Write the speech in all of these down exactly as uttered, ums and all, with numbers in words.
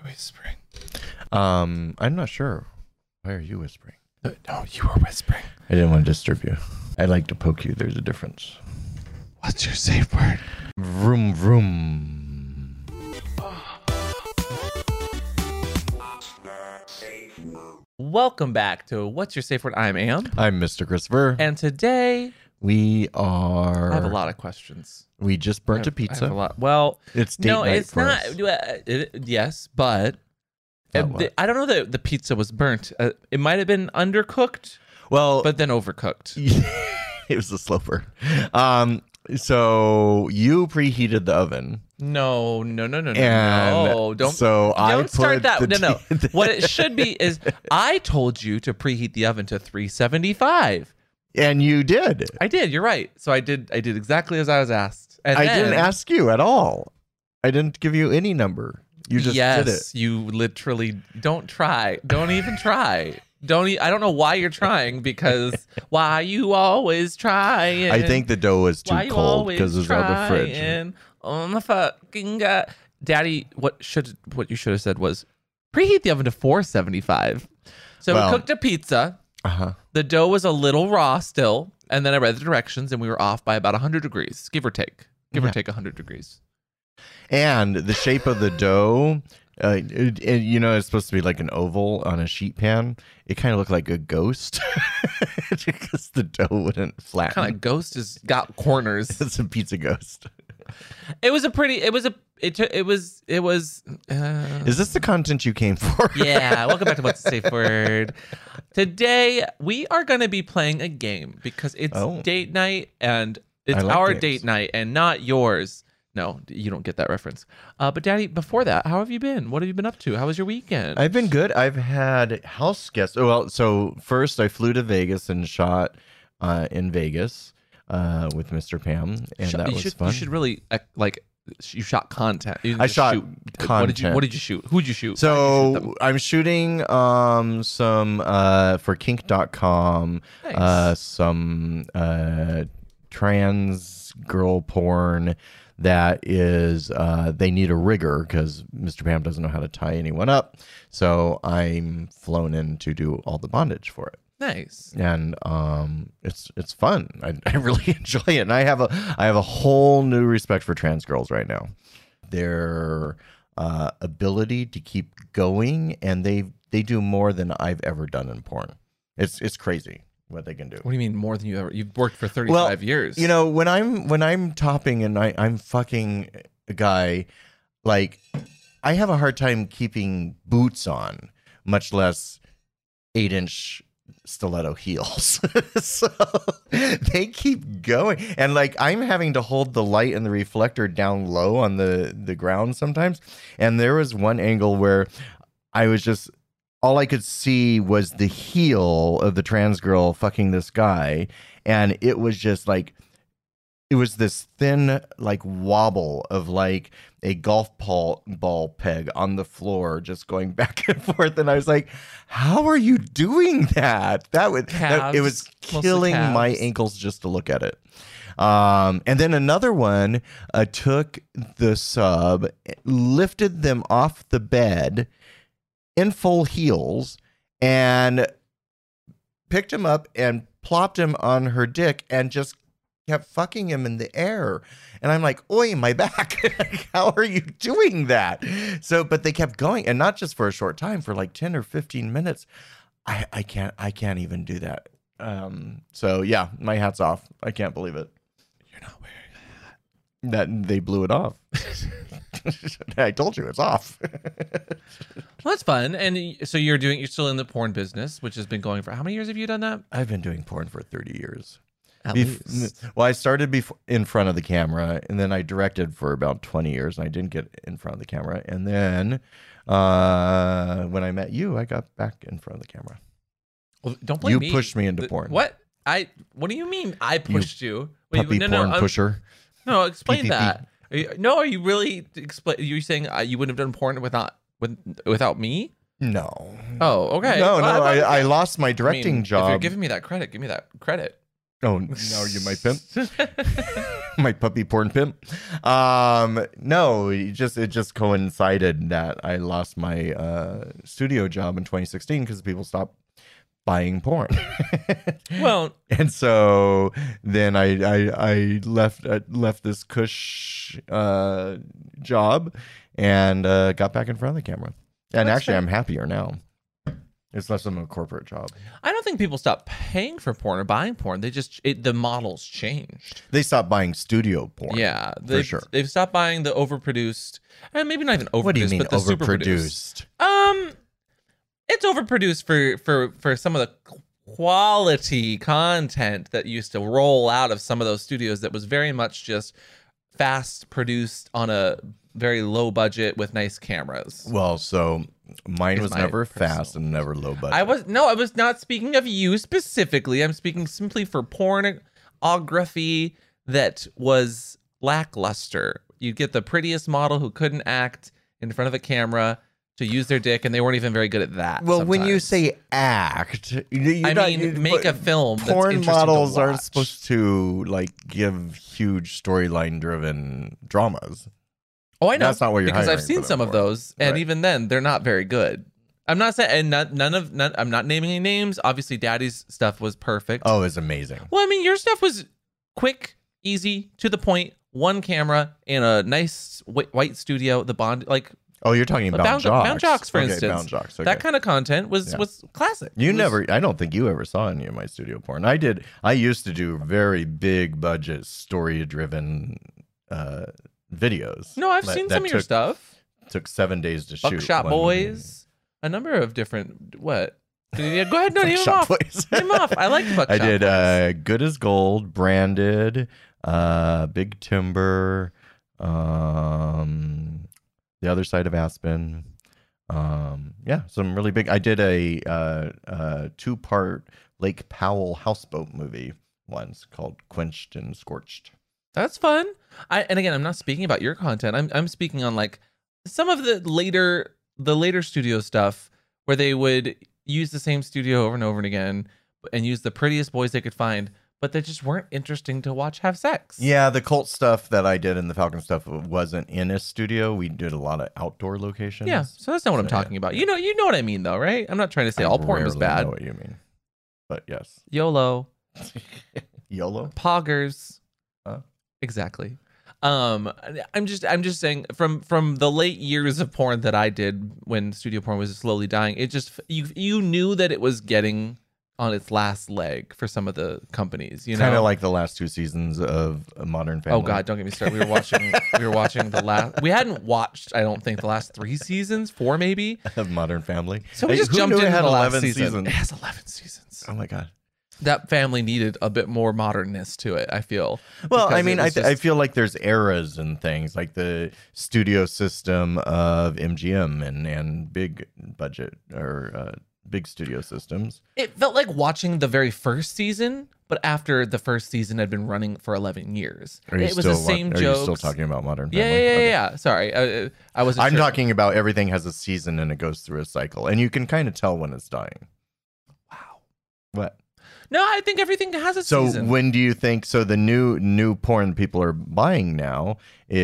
I whispering? Um, I'm not sure. Why are you whispering? Uh, no, you were whispering. I didn't want to disturb you. I like to poke you. There's a difference. What's your safe word? Vroom, vroom. Welcome back to What's Your Safe Word? I'm Am. I'm Mister Christopher. And today, we are... I have a lot of questions. We just burnt I have, a pizza. I have a lot. Well, It's date no, night it's for not. us. Uh, It, yes, but But uh, what? the- I don't know that the pizza was burnt. Uh, it might have been undercooked, Well, but then overcooked. it was a slow burn. Um, so you preheated the oven. No, no, no, no, no, And no! Don't so I don't start put that. the No, no. t- What it should be is I told you to preheat the oven to three seventy-five. And you did. I did. You're right. So I did. I did exactly as I was asked. And I then, didn't ask you at all. I didn't give you any number. You just yes, did it. you literally don't try. Don't even try. Don't. E- I don't know why you're trying because why you always trying. I think the dough was too why you cold always because it was out of the fridge. trying. Oh my fucking god, Daddy! What should what you should have said was preheat the oven to four seventy-five. So Well- we cooked a pizza. Uh huh. The dough was a little raw still, and then I read the directions, and we were off by about one hundred degrees, give or take, give Yeah. or take one hundred degrees. And the shape of the dough, uh, it, it- you know, it's supposed to be like an oval on a sheet pan. It kind of looked like a ghost because the dough wouldn't flatten. Kind of ghost has got corners. It's a pizza ghost. It was a pretty. It was a. It. It was. It was. Uh, Is this the content you came for? yeah. Welcome back to What's the Safe Word. Today we are going to be playing a game because it's Oh. date night and it's I like our games. date night and not yours. No, you don't get that reference. Uh, but Daddy, before that, how have you been? What have you been up to? How was your weekend? I've been good. I've had house guests. Oh, well, so first I flew to Vegas and shot uh, in Vegas uh, with Mister Pam, and Sh- that you was should, fun. You should really uh, like. You shot content. You didn't I just shot shoot. What did you content. What did you shoot? Who did you shoot? Why did you shoot them? So I'm shooting um, some uh, for kink dot com, Nice. uh, some uh, trans girl porn that is uh, they need a rigger because Mister Pam doesn't know how to tie anyone up. So I'm flown in to do all the bondage for it. Nice. And um, it's it's fun. I, I really enjoy it, and I have a I have a whole new respect for trans girls right now. Their uh, ability to keep going, and they they do more than I've ever done in porn. It's it's crazy what they can do. What do you mean more than you ever? You've worked for thirty-five years. You know, when I'm when I'm topping and I, I'm fucking a guy, like I have a hard time keeping boots on, much less eight inch stiletto heels. So they keep going, and like I'm having to hold the light and the reflector down low on the the ground sometimes. And there was one angle where I was just all I could see was the heel of the trans girl fucking this guy, and it was just like it was this thin like wobble of like a golf ball ball peg on the floor just going back and forth, and I was like, how are you doing that? That would that, it was Calves, killing mostly my calves. ankles just to look at it. Um, and then another one uh, took the sub, lifted them off the bed in full heels, and picked him up and plopped him on her dick and just kept fucking him in the air. And I'm like, oi, my back. Like, how are you doing that? So, but they kept going, and not just for a short time, for like ten or fifteen minutes. I, I can't, I can't even do that. Um, so yeah, my hat's off. I can't believe it. You're not wearing a hat. That they blew it off. I told you it's off. Well, that's fun. And y- so you're doing. You're still in the porn business, which has been going for how many years have you done that? I've been doing porn for thirty years. At Bef- least. Well, I started before in front of the camera, and then I directed for about twenty years, and I didn't get in front of the camera. And then uh, when I met you, I got back in front of the camera. Well, don't blame You me. pushed me into The- porn. What? I. What do you mean? I pushed you. Wait, Puppy no, porn no, I'm- pusher. No, explain P P P. that. Are you, no, are you really explain? You're saying uh, you wouldn't have done porn without with without me? No. Oh, okay. No, Well, no. I- I, I lost my I directing mean, job. If you're giving me that credit, give me that credit. Oh, now you my pimp, my puppy porn pimp. Um, no, it just it just coincided that I lost my uh, studio job in twenty sixteen because people stopped buying porn. Well, and so then I I, I left uh, left this cush uh, job and uh, got back in front of the camera. And That's actually, fair. I'm happier now. It's less of a corporate job. I don't think people stopped paying for porn or buying porn. They just it, the models changed. They stopped buying studio porn. Yeah, they've, sure. They've stopped buying the overproduced, and maybe not even overproduced. What do you mean but the overproduced? superproduced. Um, it's overproduced for for for some of the quality content that used to roll out of some of those studios. That was very much just fast produced on a very low budget with nice cameras. Well, so mine Here's was my never personal fast and never low budget. I was no, I was not speaking of you specifically. I'm speaking simply for pornography that was lackluster. You'd get the prettiest model who couldn't act in front of a camera to use their dick, and they weren't even very good at that. Well, when you sometimes. say act, you're I not- mean, you- make but a film. That's Porn interesting to models aren't watch. supposed to like give huge storyline driven dramas. Oh, I know. That's not what you're because I've hiring seen for some them of for. those, and Right. even then, they're not very good. I'm not saying, and not, none of, none, I'm not naming any names. Obviously, Daddy's stuff was perfect. Oh, it's amazing. Well, I mean, your stuff was quick, easy, to the point. One camera in a nice wh- white studio. The Bond, like Oh, you're talking about Bound, jocks. Bound Jocks, for okay, instance. Bound Jocks. Okay. That kind of content was Yeah. was classic. You It was- never, I don't think you ever saw any of my studio porn. I did, I used to do very big budget, story driven uh, videos. No, I've that- seen that some of your took- stuff. Took seven days to shoot. Buckshot one- Boys, a number of different what? Yeah, go ahead, no, name them Buckshot off. Boys. Name them off. I like Buckshot I did Boys. uh, Good as Gold, Branded, uh, Big Timber, um, The Other Side of Aspen. Um, yeah, some really big. I did a uh, uh, two part Lake Powell houseboat movie once called Quenched and Scorched. That's fun. I and again, I'm not speaking about your content. I'm I'm speaking on like some of the later the later studio stuff where they would use the same studio over and over and again and use the prettiest boys they could find, but they just weren't interesting to watch have sex. Yeah, the cult stuff that I did and the Falcon stuff wasn't in a studio. We did a lot of outdoor locations. Yeah. So that's not what I'm So, yeah. talking about. You know, you know what I mean though, right? I'm not trying to say I all porn was rarely bad. know what you mean, but yes. YOLO, YOLO. poggers. Huh? Exactly. Um, I'm just I'm just saying from from the late years of porn that I did when studio porn was slowly dying, it just you you knew that it was getting on its last leg for some of the companies. You know, Kind of like the last two seasons of Modern Family. oh god, don't get me started. We were watching we were watching the last. We hadn't watched I don't think the last three seasons, four maybe. of Modern Family. So we Hey, just who jumped knew into it had the last eleven season. seasons? It has eleven seasons. Oh my god. That family needed a bit more modernness to it, I feel. Well, because I mean, it I, was th- I just- feel like there's eras and things like the studio system of M G M and, and big budget or uh, big studio systems. It felt like watching the very first season, but after the first season had been running for eleven years. Are you It was still the same wa- Are jokes. you still talking about Modern yeah, Family? yeah, yeah, Okay. yeah. Sorry, I, I wasn't. I'm sure. talking about everything has a season and it goes through a cycle, and you can kind of tell when it's dying. Wow. What? No, I think everything has a So season. when do you think? So the new new porn people are buying now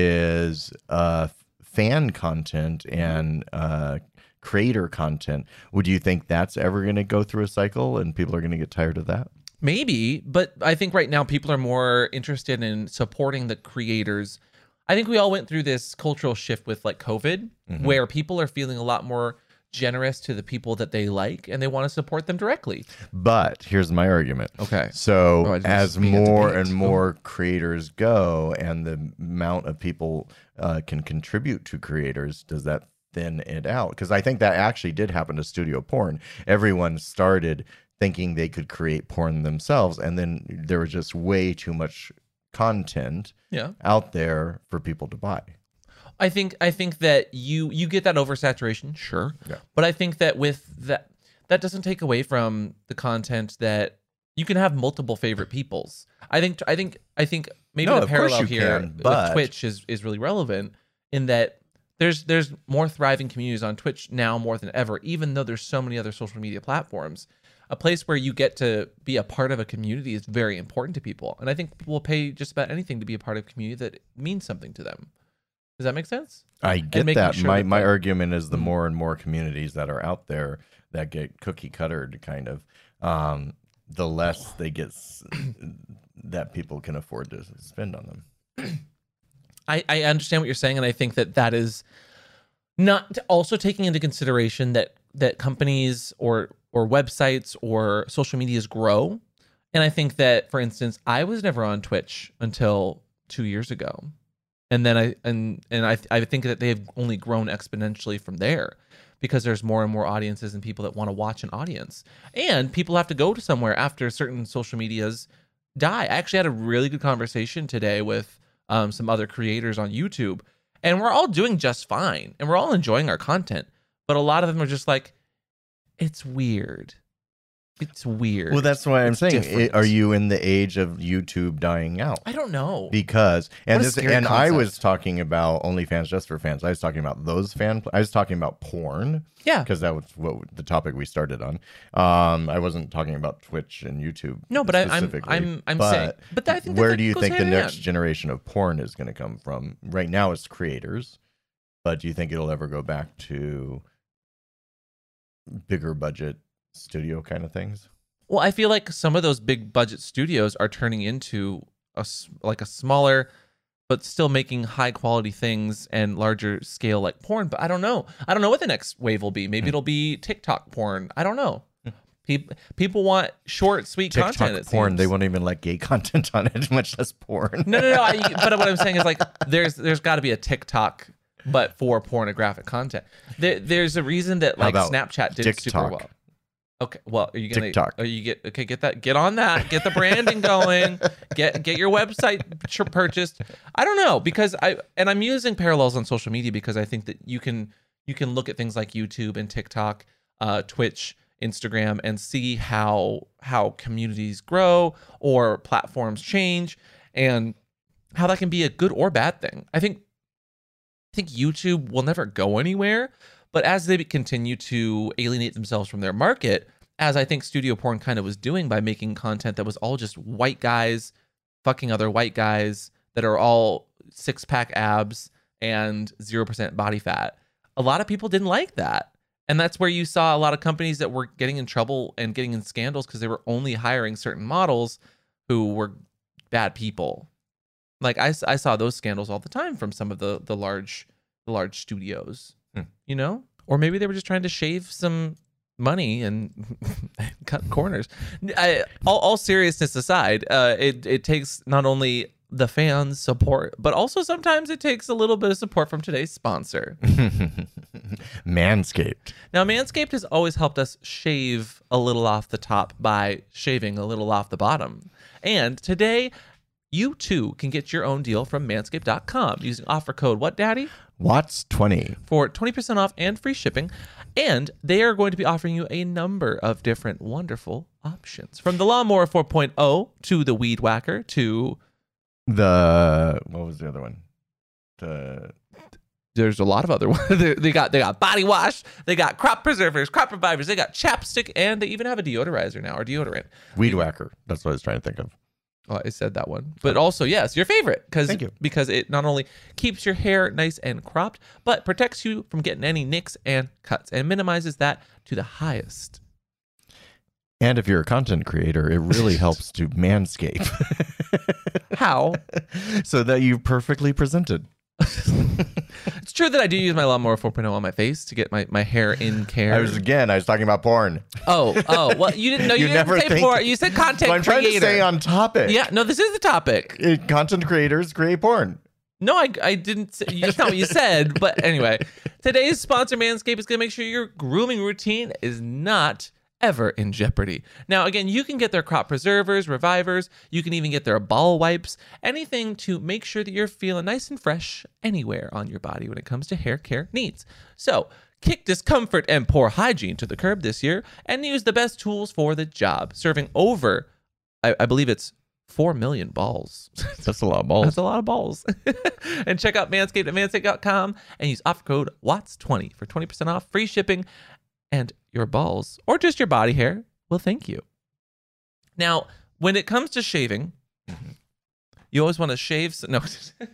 is uh, fan content and uh, creator content. Would you think that's ever going to go through a cycle and people are going to get tired of that? Maybe, but I think right now people are more interested in supporting the creators. I think we all went through this cultural shift with like COVID, Mhm. where people are feeling a lot more generous to the people that they like and they want to support them directly. But here's my argument. Okay. So Oh, I just as being a more debate. and more creators go, and the amount of people uh, can contribute to creators, does that thin it out? Because I think that actually did happen to studio porn. Everyone started thinking they could create porn themselves, and then there was just way too much content Yeah. out there for people to buy. I think I think that you you get that oversaturation, sure. Yeah. But I think that with that that doesn't take away from the content that you can have multiple favorite peoples. I think I think I think maybe No, the of course parallel you here can, with but- Twitch is is really relevant in that there's there's more thriving communities on Twitch now more than ever, even though there's so many other social media platforms. a place where you get to be a part of a community is very important to people. And I think people will pay just about anything to be a part of a community that means something to them. Does that make sense? I get making that. sure my that my the- argument is the Mm. more and more communities that are out there that get cookie cuttered, kind of, um, the less they get s- that people can afford to spend on them. I, I understand what you're saying, and I think that that is not also taking into consideration that that companies or or websites or social medias grow. And I think that, for instance, I was never on Twitch until two years ago, and then I and and I I think that they have only grown exponentially from there, because there's more and more audiences and people that want to watch an audience, and people have to go to somewhere after certain social medias die. I actually had a really good conversation today with um, some other creators on YouTube, and we're all doing just fine, and we're all enjoying our content. But a lot of them are just like, it's weird. It's weird. Well, that's why I'm It's saying, different. are you in the age of YouTube dying out? I don't know. Because and What a this scary and I concept. was talking about OnlyFans just for fans. I was talking about those fan. I was talking about porn Yeah. because that was what the topic we started on. Um, I wasn't talking about Twitch and YouTube. No, but I, I'm specifically. I'm I'm But saying. But I think that where that do you goes think the hand in next hand. generation of porn is going to come from? Right now, it's creators, but do you think it'll ever go back to bigger budget studio kind of things? Well, I feel like some of those big budget studios are turning into a s- like a smaller, but still making high quality things and larger scale like porn. But I don't know. I don't know what the next wave will be. Maybe Hmm. it'll be TikTok porn. I don't know. People people want short, sweet TikTok content. It porn. seems. They won't even let gay content on it, much less porn. No, no, no. I, but what I'm saying is like there's there's got to be a TikTok, but for pornographic content. There, there's a reason that How like about Snapchat did super TikTok? well. Okay, well, are you gonna? TikTok. Are you get okay? Get that. Get on that. Get the branding going. Get get your website ch- purchased. I don't know, because I and I'm using parallels on social media because I think that you can you can look at things like YouTube and TikTok, uh, Twitch, Instagram, and see how how communities grow or platforms change, and how that can be a good or bad thing. I think I think YouTube will never go anywhere, but as they continue to alienate themselves from their market, as I think studio porn kind of was doing by making content that was all just white guys fucking other white guys that are all six pack abs and zero percent body fat, a lot of people didn't like that. And that's where you saw a lot of companies that were getting in trouble and getting in scandals because they were only hiring certain models who were bad people. Like I, I saw those scandals all the time from some of the the large the large studios, Hmm. you know, or maybe they were just trying to shave some money and cut corners. I, all, all seriousness aside, uh, it it takes not only the fans' support, but also sometimes it takes a little bit of support from today's sponsor. Manscaped. Now, Manscaped has always helped us shave a little off the top by shaving a little off the bottom. And today, you too can get your own deal from manscaped dot com using offer code What Daddy Watts twenty. for twenty percent off and free shipping. And they are going to be offering you a number of different wonderful options, from the Lawnmower four point oh to the Weed Whacker to The what was the other one? The there's a lot of other ones. they they got they got body wash, they got crop preservers, crop revivers, they got chapstick, and they even have a deodorizer now, or deodorant. Weed Whacker. That's what I was trying to think of. Oh, I said that one. But also, yes, your favorite. Because Thank you. because it not only keeps your hair nice and cropped, but protects you from getting any nicks and cuts and minimizes that to the highest. And if you're a content creator, it really helps to manscape How? so that you perfectly presented. It's true that I do use my Lawnmower four point oh on my face to get my, my hair in care. I was again. I was talking about porn. oh, oh, well, you didn't know. You, You didn't never say think- porn. You said content So I'm trying creator. to stay on topic. Yeah, no, this is the topic. It- content creators create porn. No, I, I didn't say, that's not what you said. But anyway, today's sponsor, Manscaped, is going to make sure your grooming routine is not ever in jeopardy. Now, again, you can get their crop preservers, revivers. You can even get their ball wipes, anything to make sure that you're feeling nice and fresh anywhere on your body when it comes to hair care needs. So kick discomfort and poor hygiene to the curb this year and use the best tools for the job, serving over, I, I believe it's four million balls. That's a lot of balls. That's a lot of balls. And check out Manscaped at manscaped dot com and use offer code Watts twenty for twenty percent off, free shipping, and your balls, or just your body hair, Well, thank you. Now, when it comes to shaving, mm-hmm. you always want to shave. So, no,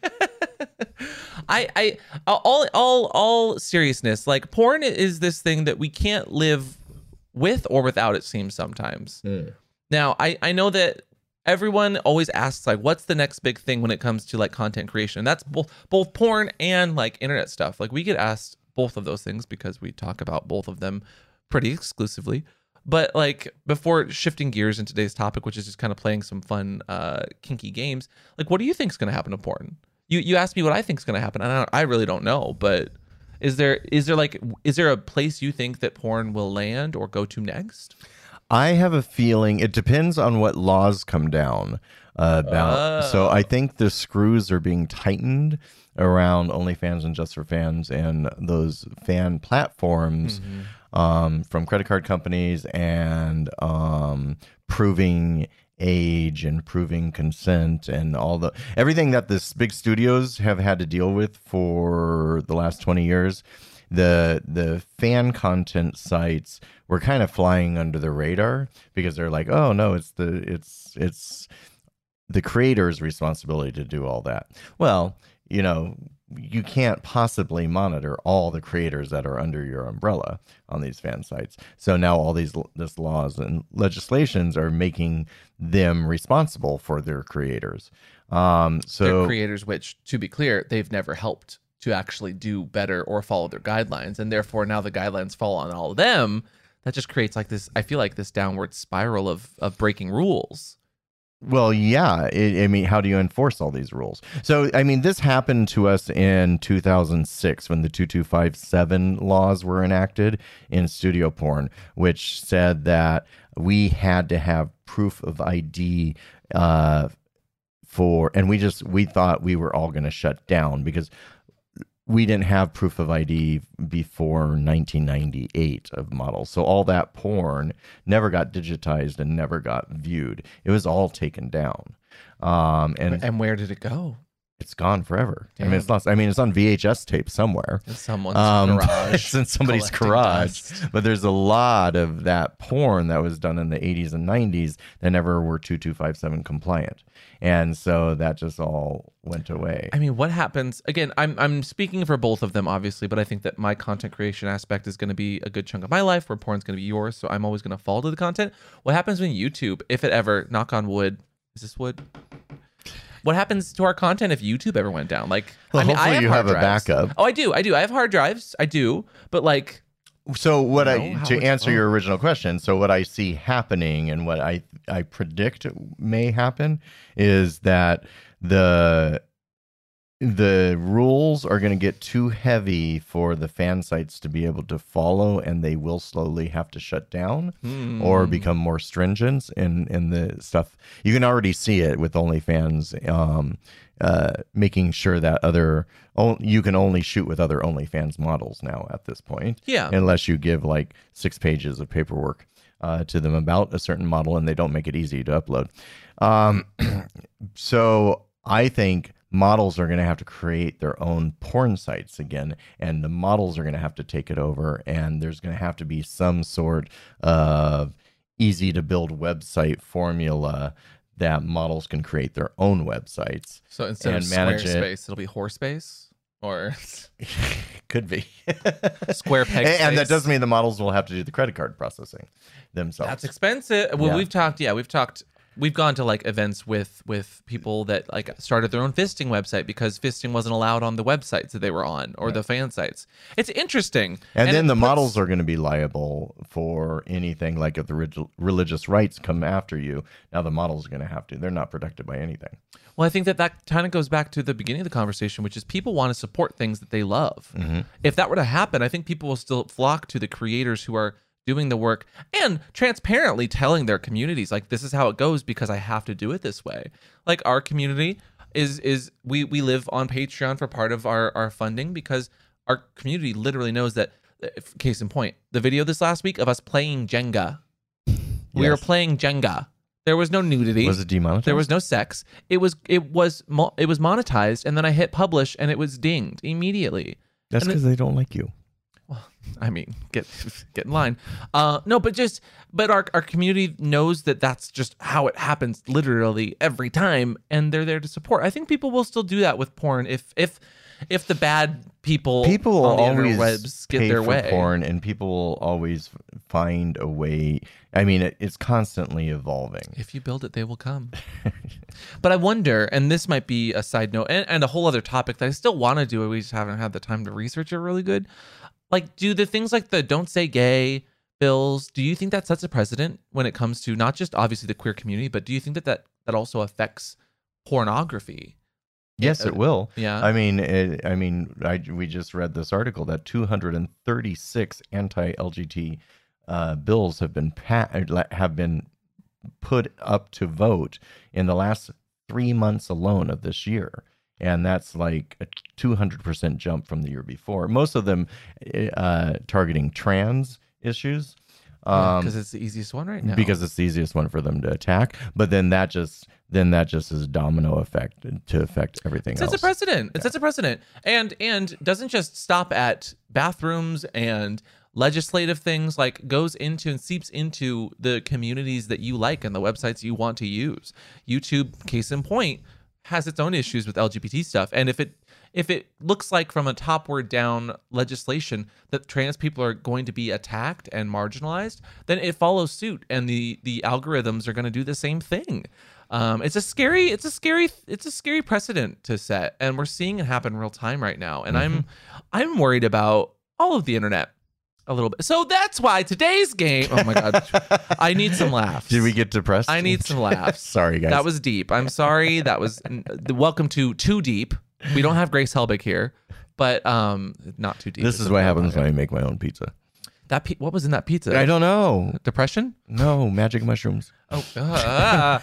I, I, all, all, all seriousness. Like, porn is this thing that we can't live with or without. It seems sometimes. Mm. Now, I, I know that everyone always asks, like, what's the next big thing when it comes to like content creation? And that's both both porn and like internet stuff. Like, we get asked both of those things because we talk about both of them pretty exclusively. But like, before shifting gears in today's topic, which is just kind of playing some fun, uh, kinky games, like, what do you think is going to happen to porn? You you asked me what I think is going to happen, and I, don't, I really don't know. But is there is there like is there a place you think that porn will land or go to next? I have a feeling it depends on what laws come down uh, about. Oh. So I think the screws are being tightened around OnlyFans and Just for Fans and those fan platforms. Mm-hmm. Um, from credit card companies and um, proving age and proving consent and all the everything that the big studios have had to deal with for the last twenty years. The the fan content sites were kind of flying under the radar because they're like, oh no, it's the it's it's the creator's responsibility to do all that. Well, you know, you can't possibly monitor all the creators that are under your umbrella on these fan sites. So now all these this laws and legislations are making them responsible for their creators. Um, so They're creators, which, to be clear, they've never helped to actually do better or follow their guidelines, and therefore now the guidelines fall on all of them. That just creates like this. I feel like this downward spiral of of breaking rules. Well, yeah. It, I mean, how do you enforce all these rules? So, I mean, this happened to us in two thousand six when the two two five seven laws were enacted in studio porn, which said that we had to have proof of I D uh, for, and we just, we thought we were all going to shut down because we didn't have proof of I D before nineteen ninety-eight of models. So all that porn never got digitized and never got viewed. It was all taken down. Um, and and where did it go? It's gone forever. Damn. I mean, it's lost. I mean, it's on V H S tape somewhere. In someone's um, garage. It's in somebody's garage. Dust. But there's a lot of that porn that was done in the eighties and nineties that never were two two five seven compliant. And so that just all went away. I mean, what happens? Again, I'm I'm speaking for both of them, obviously, but I think that my content creation aspect is going to be a good chunk of my life, where porn's going to be yours. So I'm always going to fall to the content. What happens when YouTube, if it ever, knock on wood, is this wood? What happens to our content if YouTube ever went down? Like, well, I mean, hopefully I have you hard have drives. a backup. Oh, I do. I do. I have hard drives. I do. But like, so what I, I to answer your original question, so what I see happening and what I I predict may happen is that the the rules are going to get too heavy for the fan sites to be able to follow, and they will slowly have to shut down hmm. or become more stringent in, in the stuff. You can already see it with OnlyFans um, uh, making sure that other you can only shoot with other OnlyFans models now at this point. Yeah. Unless you give like six pages of paperwork uh, to them about a certain model, and they don't make it easy to upload. Um, so I think models are going to have to create their own porn sites again, and the models are going to have to take it over, and there's going to have to be some sort of easy to build website formula that models can create their own websites. So instead and of manage Squarespace, it. It'll be Horsepace, or could be Square Peg. And, and that does mean the models will have to do the credit card processing themselves. That's expensive. Well, Yeah. we've talked. Yeah, we've talked. We've gone to like events with with people that like started their own fisting website because fisting wasn't allowed on the websites that they were on or the fan sites. It's interesting. And, And then it the puts- models are going to be liable for anything, like if the reg- religious rights come after you. Now the models are going to have to. They're not protected by anything. Well, I think that that kind of goes back to the beginning of the conversation, which is people want to support things that they love. Mm-hmm. If that were to happen, I think people will still flock to the creators who are doing the work and transparently telling their communities, like, this is how it goes because I have to do it this way. Like, our community is is we we live on Patreon for part of our our funding because our community literally knows that. Case in point, the video this last week of us playing Jenga. We Yes. were playing Jenga. There was no nudity. Was it demonetized? There was no sex. It was it was mo- it was monetized, and then I hit publish, and it was dinged immediately. That's and it- because they don't like you. Well, I mean, get get in line. Uh, no, but just but our our community knows that that's just how it happens, literally every time, and they're there to support. I think people will still do that with porn if if if the bad people People on the always interwebs get pay their for way. porn, and people will always find a way. I mean, it, it's constantly evolving. If you build it, they will come. But I wonder, and this might be a side note and, and a whole other topic that I still want to do, we just haven't had the time to research it really good. Like, do the things like the don't say gay bills, do you think that sets a precedent when it comes to not just obviously the queer community, but do you think that that, that also affects pornography? Yes, Yeah, it will. yeah. I mean, it, I mean, I, we just read this article that two hundred thirty-six anti-L G B T uh, bills have been pa- have been put up to vote in the last three months alone of this year. And that's like a two hundred percent jump from the year before. Most of them uh, targeting trans issues. Because Um, it's the easiest one right now. because it's the easiest one for them to attack. But then that just then that just is a domino effect to affect everything It sets else. a precedent. It sets a precedent, and and doesn't just stop at bathrooms and legislative things. Like goes into and seeps into the communities that you like and the websites you want to use. YouTube, case in point, has its own issues with L G B T stuff, and if it if it looks like from a topward down legislation that trans people are going to be attacked and marginalized, then it follows suit, and the the algorithms are going to do the same thing. Um, it's a scary, it's a scary, it's a scary precedent to set, and we're seeing it happen real time right now. And Mm-hmm. I'm, I'm worried about all of the internet a little bit. So that's why today's game. Oh my god, I need some laughs. Did we get depressed? I need some laughs. Sorry, guys. That was deep. I'm sorry. That was welcome to Too Deep. We don't have Grace Helbig here, but um, not too deep. This is what happens when I make my own pizza. That pi- what was in that pizza? I don't know. Depression? No, magic mushrooms. Oh. Uh,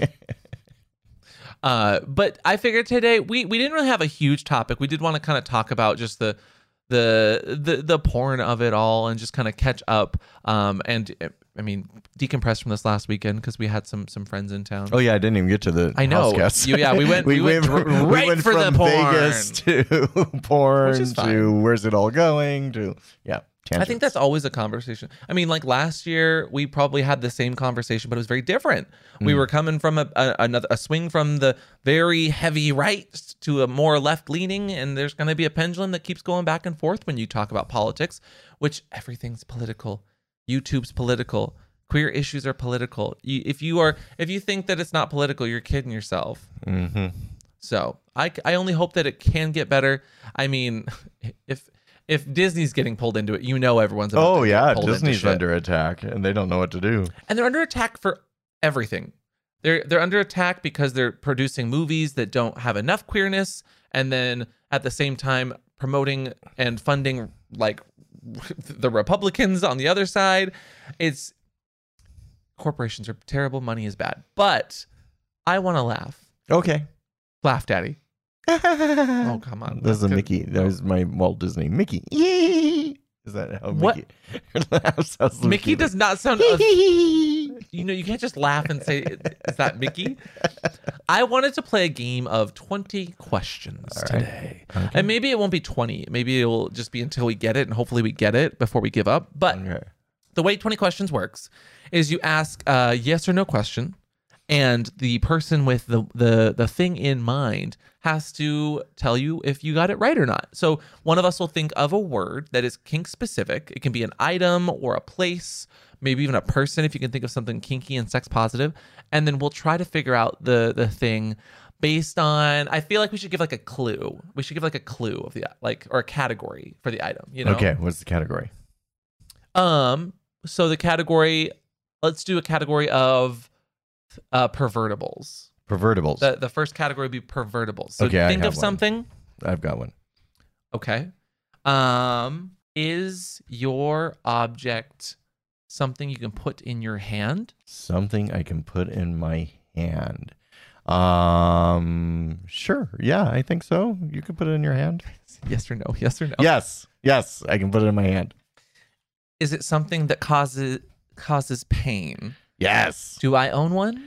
uh, but I figured today we we didn't really have a huge topic. We did want to kind of talk about just the the the the porn of it all and just kind of catch up. Um, and I mean, decompress from this last weekend because we had some some friends in town. Oh yeah, I didn't even get to the. I know. house guests. You- yeah, we went- we went dr- we right went for the from porn. Vegas to porn Which is fine. to where's it all going to yeah. I think that's always a conversation. I mean, like last year, we probably had the same conversation, but it was very different. We were coming from a, a another a swing from the very heavy right to a more left leaning, and there's going to be a pendulum that keeps going back and forth when you talk about politics, which everything's political. YouTube's political. Queer issues are political. You, if you are, if you think that it's not political, you're kidding yourself. Mm-hmm. So I, I only hope that it can get better. I mean, if. If Disney's getting pulled into it, you know everyone's about Oh to get yeah, pulled into Disney's shit. under attack and they don't know what to do. And they're under attack for everything. They're they're under attack because they're producing movies that don't have enough queerness, and then at the same time promoting and funding like the Republicans on the other side. It's corporations are terrible, money is bad. But I want to laugh. Okay. Laugh, Daddy. Oh, come on. This is a Good. Mickey. That was my Walt Disney. Mickey. Yee. Is that how What? Mickey laughs? How's Mickey Mickey does not sound. You know, you can't just laugh and say, "Is that Mickey?" I wanted to play a game of twenty questions All right. today, Okay. and maybe it won't be twenty. Maybe it'll just be until we get it, and hopefully we get it before we give up. But Okay. the way twenty questions works is you ask a yes or no question, and the person with the the the thing in mind has to tell you if you got it right or not. So one of us will think of a word that is kink specific. It can be an item or a place, maybe even a person if you can think of something kinky and sex positive. And then we'll try to figure out the the thing based on, I feel like we should give like a clue. We should give like a clue of the like or a category for the item, you know? Okay. What's the category? Um so the category, let's do a category of uh pervertibles. Pervertibles. The the first category would be pervertibles. So Okay, I think have of one. something. I've got one. Okay. Um, is your object something you can put in your hand? Something I can put in my hand. Um, sure. Yeah, I think so. You can put it in your hand. Yes or no? Yes or no? Yes. Yes, I can put it in my hand. Is it something that causes causes pain? Yes. Do I own one?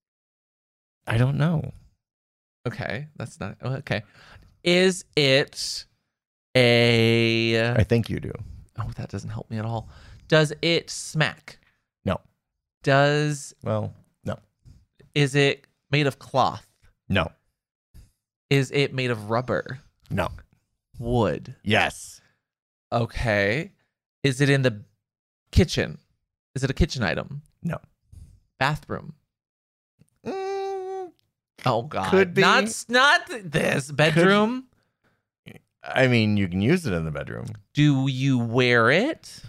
I don't know. Okay, that's not okay. Is it a I think you do. Oh, that doesn't help me at all. Does it smack? No. Does Well, no. Is it made of cloth? No. Is it made of rubber? No. Wood? Yes. Okay. Is it in the kitchen? Is it a kitchen item? No. Bathroom? Mm, Oh God! Could be. Not not this bedroom. I mean, you can use it in the bedroom. Do you wear it?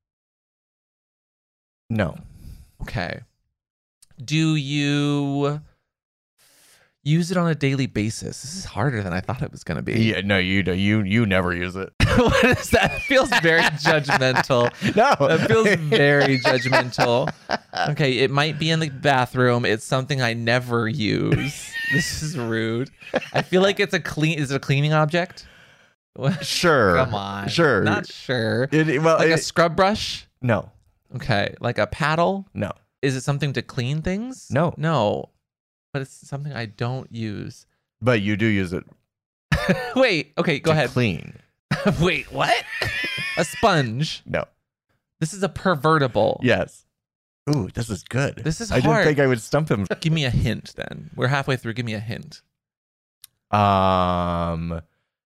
No. Okay. Do you use it on a daily basis? This is harder than I thought it was going to be. Yeah, no, you do. You you never use it. What is that? It feels very judgmental. No. That feels very judgmental. Okay, it might be in the bathroom. It's something I never use. This is rude. I feel like it's a clean. Is it a cleaning object? Sure. Come on. Sure. Not sure. It, well, Like it, a scrub brush? no. Okay. Like a paddle? No. Is it something to clean things? No. No. But it's something I don't use. But you do use it. Wait. Okay, go to ahead. Clean. Wait, what? A sponge. No. This is a pervertible. Yes. Ooh, this is good. This is I hard. didn't think I would stump him. Give me a hint then. We're halfway through. Give me a hint. Um.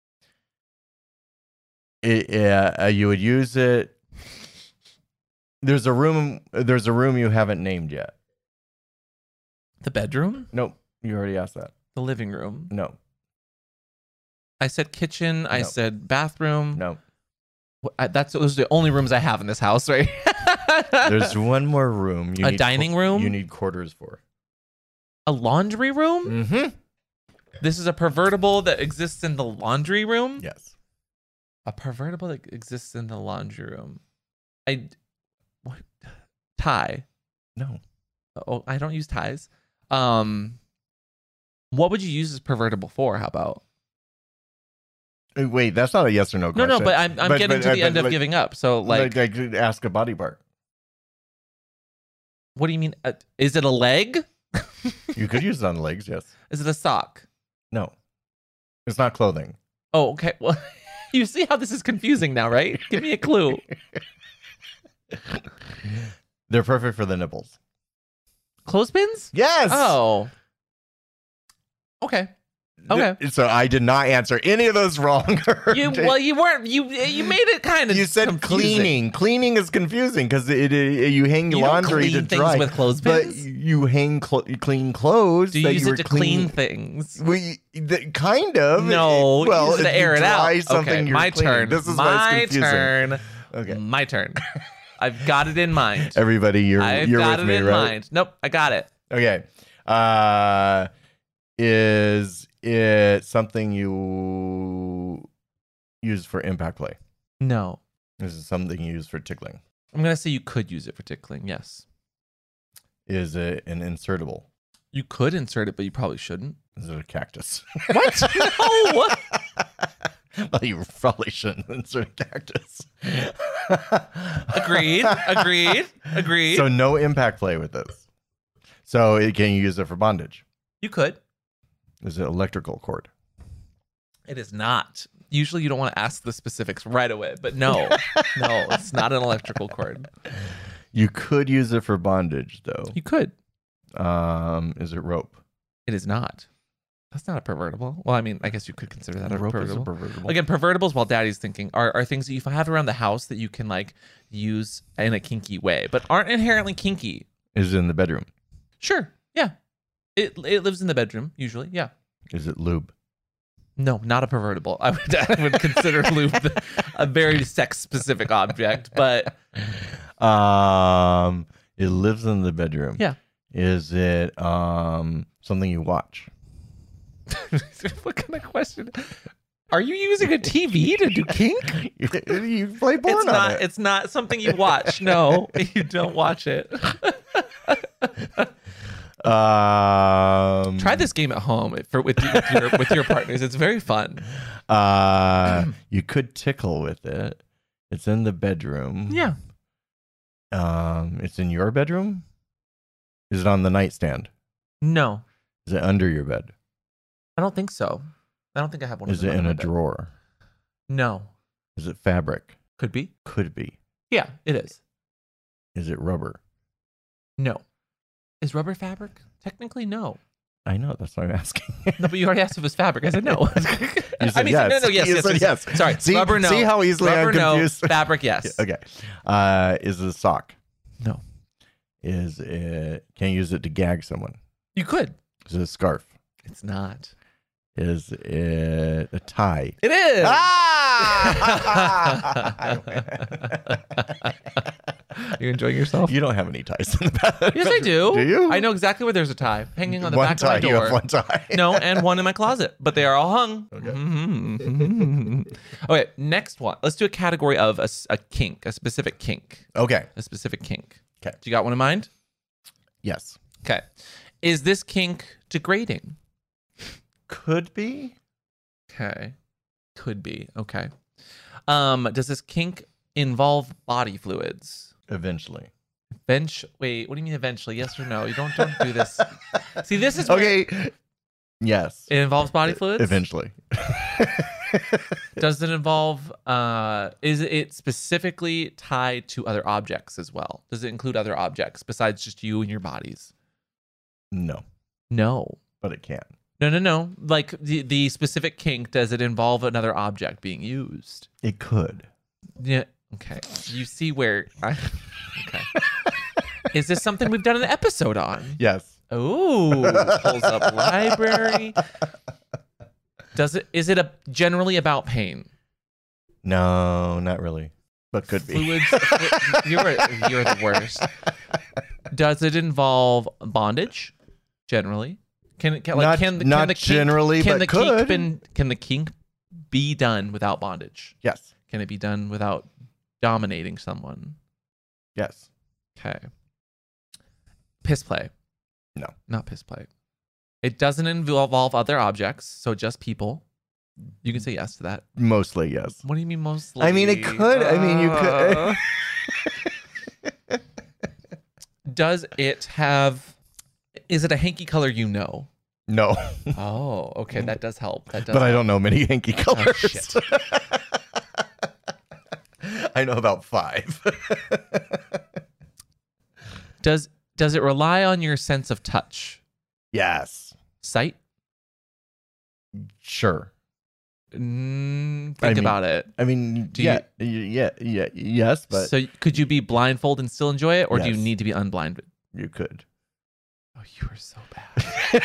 It, uh, you would use it. There's a room. There's a room you haven't named yet. The bedroom? Nope. You already asked that. The living room? No. I said kitchen. I No. said bathroom. No. Wh- I- That's those are the only rooms I have in this house, right? There's one more room. You A need dining qu- room? You need quarters for. A laundry room? Mm-hmm. This is a pervertible that exists in the laundry room? Yes. A pervertible that exists in the laundry room. I what tie. No. Oh, I don't use ties. Um what would you use this pervertible for? How about? Uh, Wait, that's not a yes or no No, question. no, but I'm I'm But- getting but- to the but- end of but- giving up. So like, like, like ask a body part. what do you mean? Uh, is it a leg? You could use it on the legs. Yes. Is it a sock? No. It's not clothing. Oh, okay. Well, you see how this is confusing now, right? Give me a clue. They're perfect for the nipples. Clothespins? Yes. Oh. Okay. Okay. So I did not answer any of those wrong. You well, you weren't. You you made it kind of. You said confusing. cleaning. Cleaning is confusing because it, it, you hang You don't laundry clean to things dry, with but clothespins? you hang cl- clean clothes. Do you that use you it were to clean things? We the, kind of. No. It- well, use it to if air you it out. dry something, Okay, you're my cleaning. turn. This is my why it's confusing. turn. Okay. My turn. I've got it in mind. Everybody, you're I've you're got with it me, in right? mind. Nope, I got it. Okay. Uh, is it something you use for impact play? No. Is it something you use for tickling? I'm gonna say you could use it for tickling. Yes, Is it an insertable? you could insert it, but you probably shouldn't. Is it a cactus? What? No. Well, you probably shouldn't insert a cactus. Agreed. Agreed. Agreed. So no impact play with this. So it, can you use it for bondage? You could. Is it electrical cord? It is not. Usually you don't want to ask the specifics right away, but no. No, it's not an electrical cord. You could use it for bondage, though. You could. Um, is it rope? It is not. That's not a pervertible. Well, I mean, I guess you could consider that a rope is a pervertible. pervertible. Again, pervertibles, while daddy's thinking, are, are things that you have around the house that you can like use in a kinky way, but aren't inherently kinky. Is it in the bedroom? Sure. Yeah. It it lives in the bedroom, usually. Yeah. Is it lube? No, not a pervertible. I would I would consider lube a very sex specific object, but Um, it lives in the bedroom. yeah. Is it um something you watch? What kind of question? Are you using a T V to do kink? You play porn It's on not. it. It's not something you watch. No, you don't watch it. Um, Try this game at home for with, with your with your partners. It's very fun. Uh, you could tickle with it. It's in the bedroom. Yeah. Um, it's in your bedroom. Is it on the nightstand? No, Is it under your bed? I don't think so. I don't think I have one. of Is them it in under a my bed. drawer? No. Is it fabric? Could be. Could be. Yeah, it is. Is it rubber? No. Is rubber fabric? Technically, no. I know. That's why I'm asking. No, but you already asked if it was fabric. I said no. You said I mean, yes. no, no, yes, You yes, said yes, yes. Sorry, See, rubber, no. see how easily rubber, I'm confused? No. Fabric, yes. Okay. Uh, is it a sock? No. Is it? Can you use it to gag someone? You could. Is it a scarf? It's not. Is it a tie? It is. Ah! You enjoying yourself? You don't have any ties in the bathroom. Yes, I do. Do you? I know exactly where there's a tie hanging on the one back tie. of my You door. have one tie. No, and one in my closet, but they are all hung. Okay. Mhm. Okay, next one. Let's do a category of a, s- a kink, a specific kink, Okay. a specific kink. 'Kay. Do you got one in mind? Yes. Okay. Is this kink degrading? Could be. Okay. Could be. Okay. Um, does this kink involve body fluids? Eventually. Bench. Wait. What do you mean eventually? Yes or no? You don't don't do this. See, this is where- Okay. Yes. It involves body fluids. Eventually. Does it involve? Uh, is it specifically tied to other objects as well? Does it include other objects besides just you and your bodies? No, No. but it can. No. No. No. Like the the specific kink. Does it involve another object being used? It could. Yeah. Okay. You see where I. Okay. Is this something we've done an episode on? Yes. Oh, pulls up library. Does it? Is it a generally about pain? No, not really. But could be. Fluids. you're you're the worst. Does it involve bondage? Generally, can it can, like Not- can the, not can the kink, generally, can but the could. kink been, can the kink be done without bondage? Yes. Can it be done without dominating someone? Yes. Okay. Piss play. No. Not piss play. It doesn't involve other objects, so just people. You can say yes to that. Mostly yes. What do you mean mostly? I mean, it could. I mean, you could. Uh, Does it have? Is it a hanky color you know? No. Oh, okay, that does help. That does. But I help. don't know many hanky colors. shit. I know about five. Does Does it rely on your sense of touch? Yes. Sight? Sure. Mm, think I mean, about it. I mean, Do yeah, y- yeah, yeah, yes, but so could you be blindfolded and still enjoy it, or do you Yes. need to be unblinded? you could. Oh, you are so bad.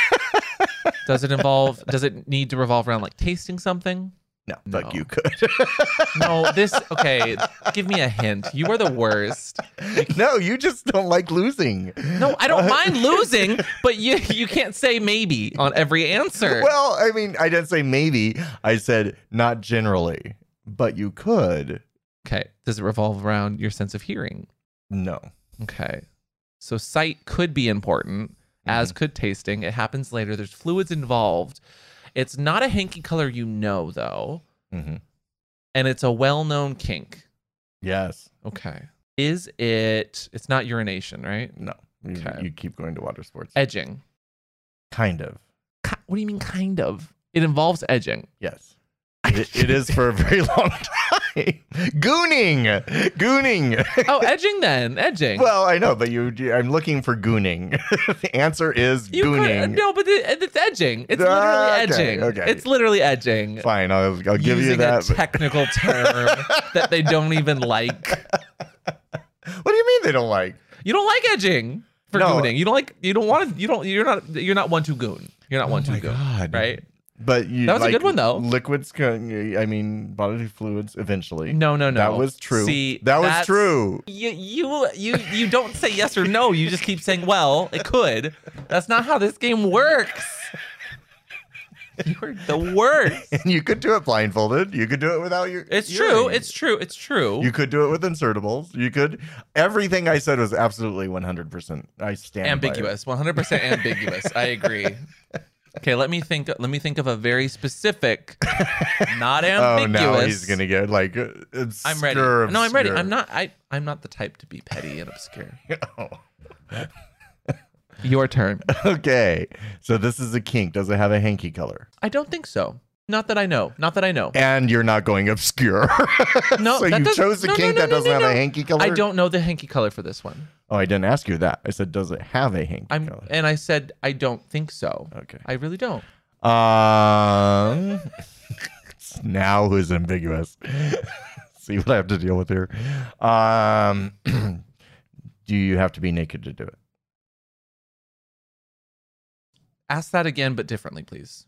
Does it involve? Does it need to revolve around like tasting something? No, No. but you could. No, this. Okay, give me a hint. You are the worst. No, you just don't like losing. No, I don't mind losing, but you you can't say maybe on every answer. Well, I mean, I didn't say maybe. I said not generally, but you could. Okay. Does it revolve around your sense of hearing? No. Okay. So sight could be important, as could tasting. It happens later. There's fluids involved. It's not a hanky color you know, though. Mm-hmm. And it's a well-known kink. Yes. Okay. Is it... It's not urination, right? No. You, Okay. you keep going to water sports. Edging. Kind of. Ki- What do you mean, kind of? It involves edging. Yes. It, it is for a very long time. Gooning. Gooning. Oh, edging then. Edging. Well, I know, but you. I'm looking for gooning. The answer is You could, gooning. no, but it, it's edging. It's literally Ah, okay, edging. okay. It's literally edging. Fine, I'll, I'll give Using you that. a but- technical term that they don't even like. What do you mean they don't like? You don't like edging for No. gooning. You don't like. You don't want to. You don't. You're not. You're not one to goon. You're not one Oh to my goon. God. Right? But you, That was a like, good one, though. Liquids, can, I mean, bodily fluids. Eventually, No, no, no. That was true. See, that was that's- true. You, you, you, you don't say yes or no. You just keep saying, "Well, it could." That's not how this game works. You're the worst. And you could do it blindfolded. You could do it without your. It's earring. true. It's true. It's true. You could do it with insertables. You could. Everything I said was absolutely one hundred percent. I stand by it. ambiguous. one hundred percent ambiguous. I agree. Okay, let me think. Let me think of a very specific, not Oh, ambiguous. now he's gonna get like. uh, I'm ready. obscure, No, I'm ready. obscure. I'm not. I. I'm not the type to be petty and obscure. Oh. Your turn. Okay, so this is a kink. Does it have a hanky color? I don't think so. Not that I know. Not that I know. And you're not going obscure. No, so that you does- chose a no, no, kink no, that no, doesn't no, have no. a hanky color? I don't know the hanky color for this one. Oh, I didn't ask you that. I said, does it have a hanky I'm color? and I said I don't think so. Okay. I really don't. Um, now who's ambiguous? See what I have to deal with here. Um, do you have to be naked to do it? Ask that again, but differently, please.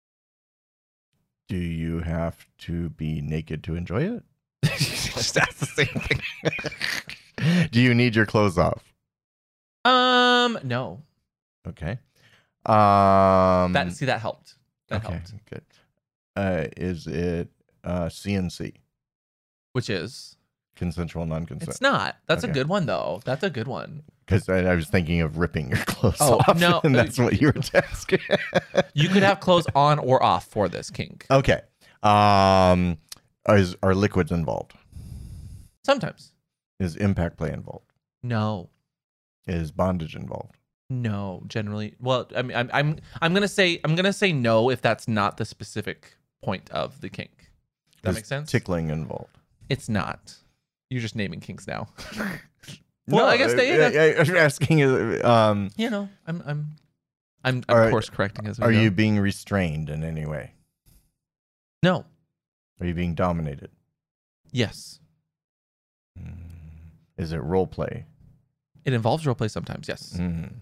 Do you have to be naked to enjoy it? Just ask the same thing. Do you need your clothes off? Um, no. Okay. Um, That see that helped. That okay, helped. good. Uh, is it uh, C N C? Which is Consensual non-consent? it's not. That's Okay. a good one though. That's a good one. Because I, I was thinking of ripping your clothes Oh, off. no. And that's what you were asking. You could have clothes on or off for this kink. Okay. Um, is, are liquids involved? Sometimes. Is impact play involved? No. Is bondage involved? No, generally. Well, I mean, I'm I'm I'm gonna say I'm gonna say no if that's not the specific point of the kink. That Is makes sense. tickling involved? It's not. You're just naming kinks now. Well, I guess they. I, I, I'm asking. uh, Um, You know, I'm I'm I'm, I'm Are- course correcting as we are go. you being restrained in any way? No. Are you being dominated? Yes. Mm. Is it role play? It involves role play sometimes. Yes. Mm.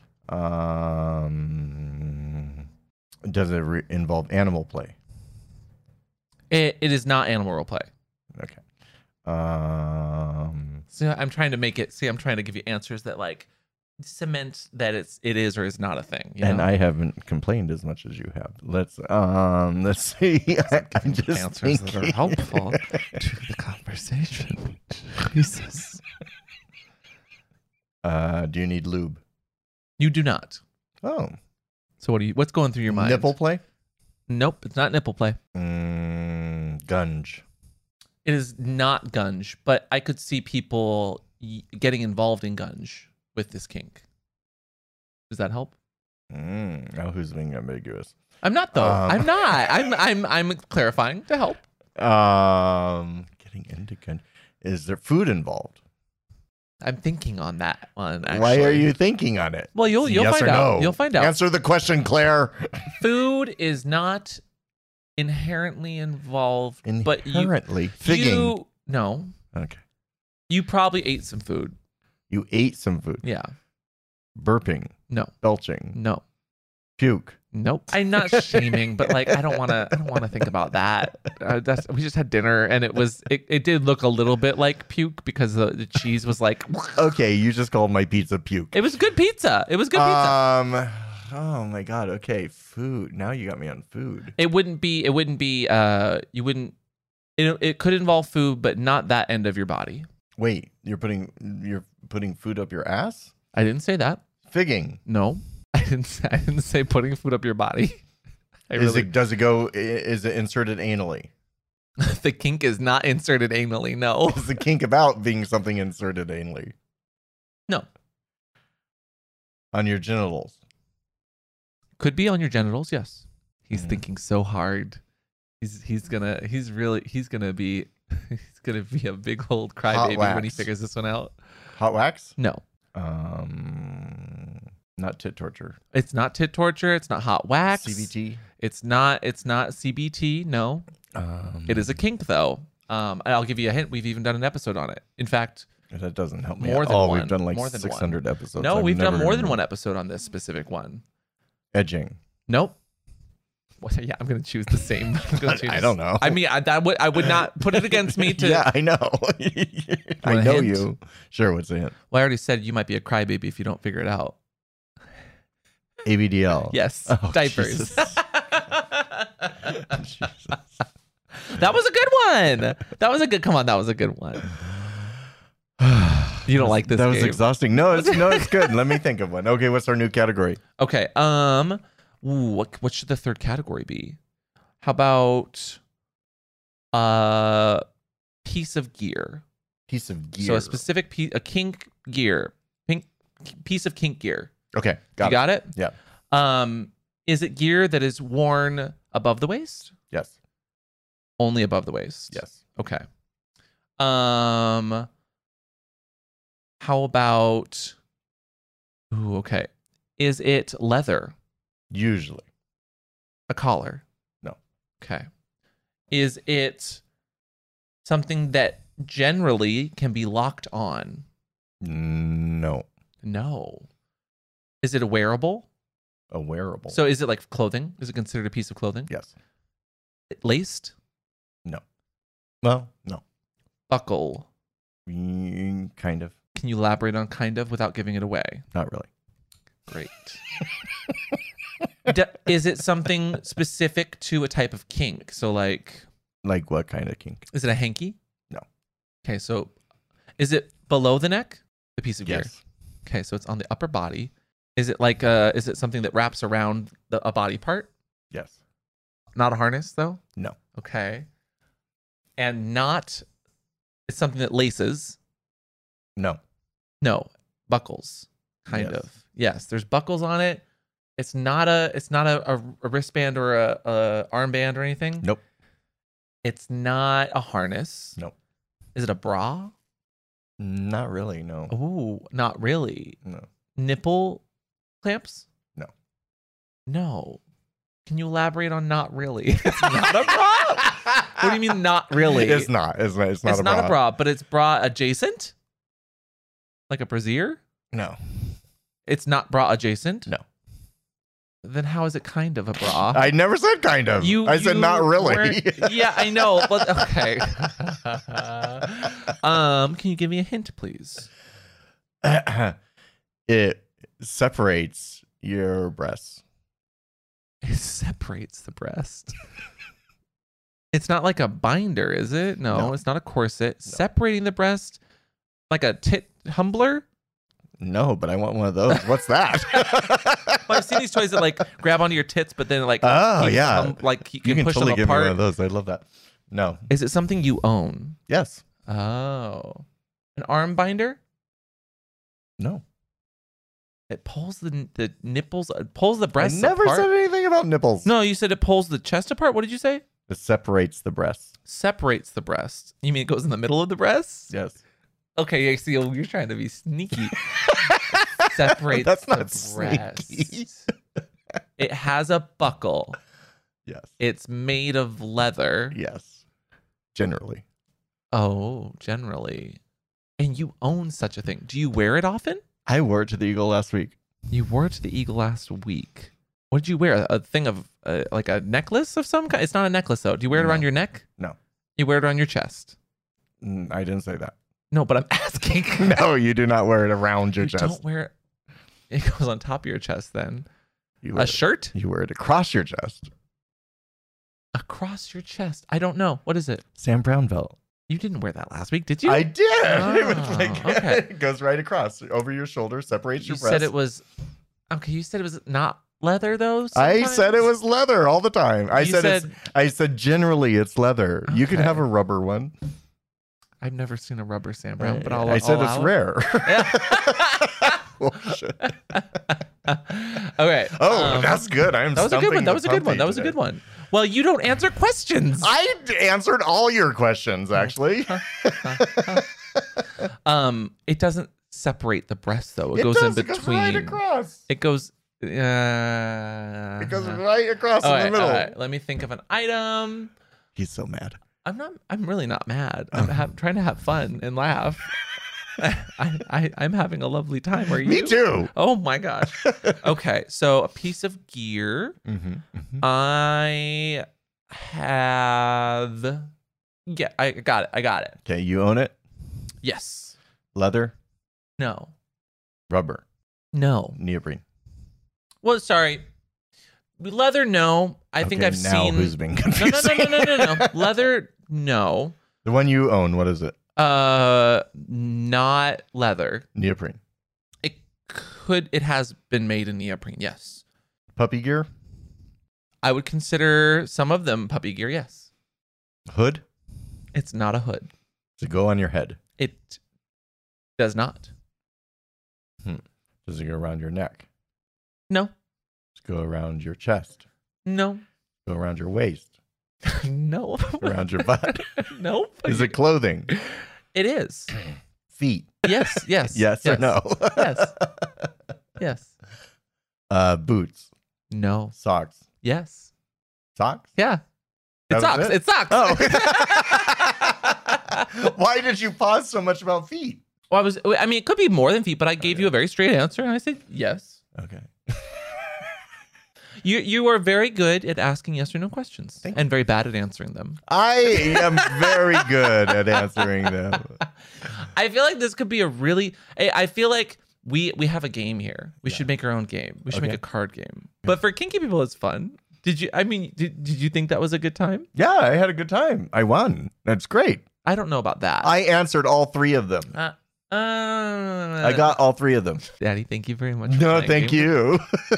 Um, does it re- involve animal play? It it is not animal role play. Okay. Um, So I'm trying to make it. See, I'm trying to give you answers that like cement that it's it is or is not a thing. You and know? I haven't complained as much as you have. Let's um, let's see. I'm just answers that are thinking. helpful to the conversation. Jesus. Uh, do you need lube? You do not. Oh, So what do you? What's going through your mind? nipple play? Nope, it's not nipple play. Mm, gunge. It is not gunge, but I could see people y- getting involved in gunge with this kink. Does that help? Mm, now who's being ambiguous? I'm not though. Um. I'm not. I'm I'm I'm clarifying to help. Um, getting into gunge. Is there food involved? I'm thinking on that one. Actually. Why are you thinking on it? Well, you'll you'll Yes find or out. no? You'll find out. Answer the question, Claire. Food is not inherently involved, but you Inherently. Figging. you no. Okay. You probably ate some food. You ate some food. Yeah. Burping. No. Belching. No. Puke. Nope. I'm not shaming, but like I don't want to. I don't want to think about that. Uh, that's we just had dinner, and it was it, it did look a little bit like puke because the, the cheese was like. Okay, you just called my pizza puke. It was good pizza. It was good pizza. Um. Oh my god. Okay, food. Now you got me on food. It wouldn't be. It wouldn't be. Uh, you wouldn't. It it could involve food, but not that end of your body. Wait, you're putting you're putting food up your ass? I didn't say that. Figging. No, I didn't. Say, I didn't say putting food up your body. I Is really, it does it go i- is it inserted anally? the kink is not inserted anally. No. Is the kink about being something inserted anally? No. On your genitals. Could be on your genitals. Yes. He's Mhm. thinking so hard. He's he's gonna he's really he's gonna be he's gonna be a big old crybaby when he wax. figures this one out. Hot wax? No, Um not tit torture. it's not tit torture. It's not hot wax. C B T. It's not it's not C B T. No, Um it is a kink though. Um, and I'll give you a hint. We've even done an episode on it. In fact, that doesn't help me. More at than all. one. We've done like More than one. six hundred episodes. no, I've we've done never more than even- one episode on this specific one. Edging. Nope. Well, yeah, I'm gonna choose the same. I'm gonna choose I don't know. I mean, I, that would I would not put it against me to. Yeah, I know. I want a know hint? you. Sure, what's the hint? Well, I already said you might be a crybaby if you don't figure it out. A B D L. Yes, Oh, diapers. Jesus. That was a good one. That was a good. Come on, that was a good one. You don't like this That was game. exhausting. No, it's no, it's good. Let me think of one. Okay, what's our new category? Okay. Um. Ooh, what what should the third category be? How about uh piece of gear? Piece of gear. So a specific piece, a kink gear, pink piece of kink gear. Okay, got you it. got it? Yeah. Um, is it gear that is worn Above the waist? Yes. Only above the waist. Yes. Okay. Um how about Ooh, okay. Is it leather? Usually. A collar? No. Okay. Is it something that generally can be locked on? No. No. Is it a wearable? A wearable. So is it like clothing? Is it considered a piece of clothing? Yes. Laced? No. Well, no. Buckle? Mm, kind of. Can you elaborate on kind of without giving it away? Not really. Great. D- is it something specific to a type of kink? So like, Like what kind of kink? is it a hanky? No. Okay, so is it below the neck? The piece of gear. Yes. Okay, so it's on the upper body. Is it like uh is it something that wraps around the, a body part? Yes. Not a harness though? No. Okay. And not it's something that laces. No. No, buckles. Kind Yes. of. Yes, there's buckles on it. It's not a it's not a, a, a wristband or a, a armband or anything. Nope. It's not a harness. Nope. Is it a bra? Not really. No. Ooh, not really. No. Nipple clamps? No. No. Can you elaborate on not really? It's not a bra. What do you mean not really? It's not. It's not. It's not, It's a, not bra. a bra, but it's bra adjacent? Like a brassiere? No. It's not bra adjacent? No. Then how is it kind of a bra? I never said kind of. You, I said you not really. weren't- Yeah, I know, but okay. um, can you give me a hint, please? It separates your breasts. It separates the breast. It's not like a binder, is it? No, No. it's not a corset. No. Separating the breast like a tit humbler? No, but I want one of those. What's that? Well, I've seen these toys that like grab onto your tits, but then like Oh, keep yeah. them- like you can, You can push totally them give me apart. one of those. I love that. No. Is it something you own? Yes. Oh, an arm binder? No. It pulls the the nipples, it pulls the breasts I never apart. said anything about nipples. No, you said it pulls the chest apart. What did you say? It separates the breasts. Separates the breast. You mean it goes in the middle of the breast? Yes. Okay, I see. You're trying to be sneaky. Separates That's the not breast. sneaky. It has a buckle. Yes. It's made of leather. Yes. Generally. Oh, generally. And you own such a thing. Do you wear it often? I wore it to the Eagle last week. You wore it to the Eagle last week. What did you wear? A, a thing of uh, like a necklace of some kind? It's not a necklace though. Do you wear it No. around your neck? No. You wear it around your chest? Mm, I didn't say that. No, but I'm asking. No, you do not wear it around your You chest. don't wear it. It goes on top of your chest then. You wear, A it, shirt? you wear it across your chest. Across your chest. I don't know. What is it? Sam Brown belt. You didn't wear that last week, did you? I did. It was Oh, like okay. it goes right across over your shoulder, separates You your breast. said it was. Okay, you said it was not leather though. I sometimes? said it was leather all the time. I You said, said- it's I said generally it's leather. You can Okay. have a rubber one. I've never seen a rubber Sam Brown, but I'll. I said I'll it's allow it. rare. Yeah. Bullshit. Okay. Oh, um, that's good. I'm that was a good stumping one. That the was a good one. pumpy That was a today. good one. Well, you don't answer questions. I answered all your questions, actually. um, it doesn't separate the breast though. It, It goes does, in it goes between. right across. It goes. Uh, It goes right across all in right, the middle. all right. Let me think of an item. He's so mad. I'm not. I'm really not mad. I'm ha- trying to have fun and laugh. I, I I'm having a lovely time. Are you? Me too. Oh my gosh. Okay, so a piece of gear. Mm-hmm. I have. Yeah, I got it. I got it. Okay, you own it. Yes. Leather, No. rubber, No. neoprene. Well, sorry. Leather. No. I think Okay, I've now seen. who's being No, no, confusing? no, no, no, no, no. Leather. No. The one you own, what is it? Uh, not leather. Neoprene. It could. It has been made in neoprene. Yes. Puppy gear, I would consider some of them puppy gear. Yes. hood It's not a hood. to go on your head. It does not. Does it go around your neck? No. Does it go around your chest? No. Go around your waist, No. around your butt. Nope. Is it clothing? It is. Feet. Yes. Yes. Yes, or no? Yes. Yes. Uh, boots, No. socks, Yes. socks. Yeah. That It was sucks. it? It sucks. Oh. Why did you pause so much about feet? Well, I was. I mean, it could be more than feet, but I gave Okay. you a very straight answer, and I said yes. Okay. You you are very good at asking yes or no questions, Thank and very bad at answering them. I am very good at answering them. I feel like this could be a really. I I feel like we we have a game here. We Yeah. should make our own game. We should make Okay. a card game. But for kinky people, it's fun. Did you? I mean, did, did you think that was a good time? Yeah, I had a good time. I won. That's great. I don't know about that. I answered all three of them. Uh, uh, I got all three of them. Daddy, thank you very much. for No, playing thank game. you.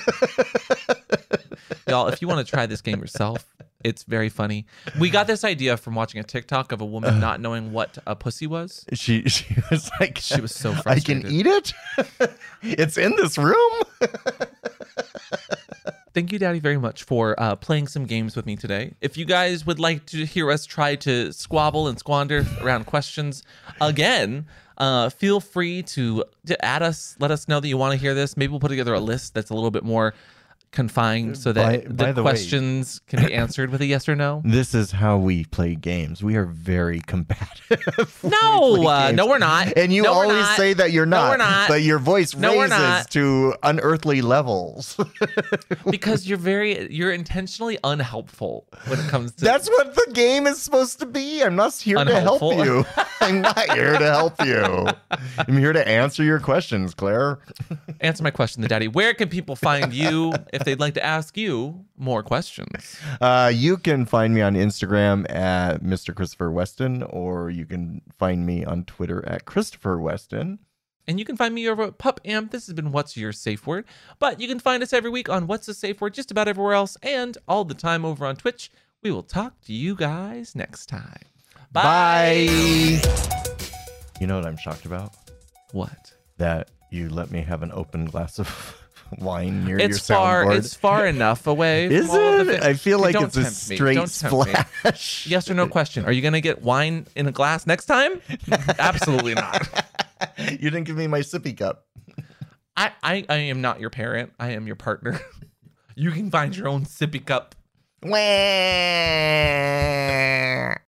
Y'all, if you want to try this game yourself, it's very funny. We got this idea from watching a TikTok of a woman not knowing what a pussy was. She she was like, She was so I can frustrated. eat it? It's in this room? Thank you, Daddy, very much for uh, playing some games with me today. If you guys would like to hear us try to squabble and squander around questions again, uh, feel free to, to add us. Let us know that you want to hear this. Maybe we'll put together a list that's a little bit more confined so that By- by the, the way- questions can be answered with a yes or no. This is how we play games. We are very combative. when we No, play uh, games. no, we're not. And you No, we're always not. say that you're No, not, we're not. but your voice No, we're raises not. to unearthly levels. Because you're very, you're intentionally unhelpful when it comes to. That's what the game is supposed to be. I'm not here to help Unhelpful. you. I'm not here to help you. I'm here to answer your questions, Claire. Answer my question, the Daddy. Where can people find you if they'd like to ask you more questions? Uh, you can find me on Instagram at Mister Christopher Weston, or you can find me on Twitter at Christopher Weston. And you can find me over at Pup Amp. This has been What's Your Safe Word? But you can find us every week on What's the Safe Word just about everywhere else and all the time over on Twitch. We will talk to you guys next time. Bye. You know what I'm shocked about? What? That you let me have an open glass of wine near It's your far. soundboard. It's far enough away. Is from all the it? thi- I feel like Don't it's a tempt me. straight Don't tempt me. splash. Yes or no question. Are you going to get wine in a glass next time? Absolutely not. You didn't give me my sippy cup. I, I, I am not your parent. I am your partner. You can find your own sippy cup. Wah.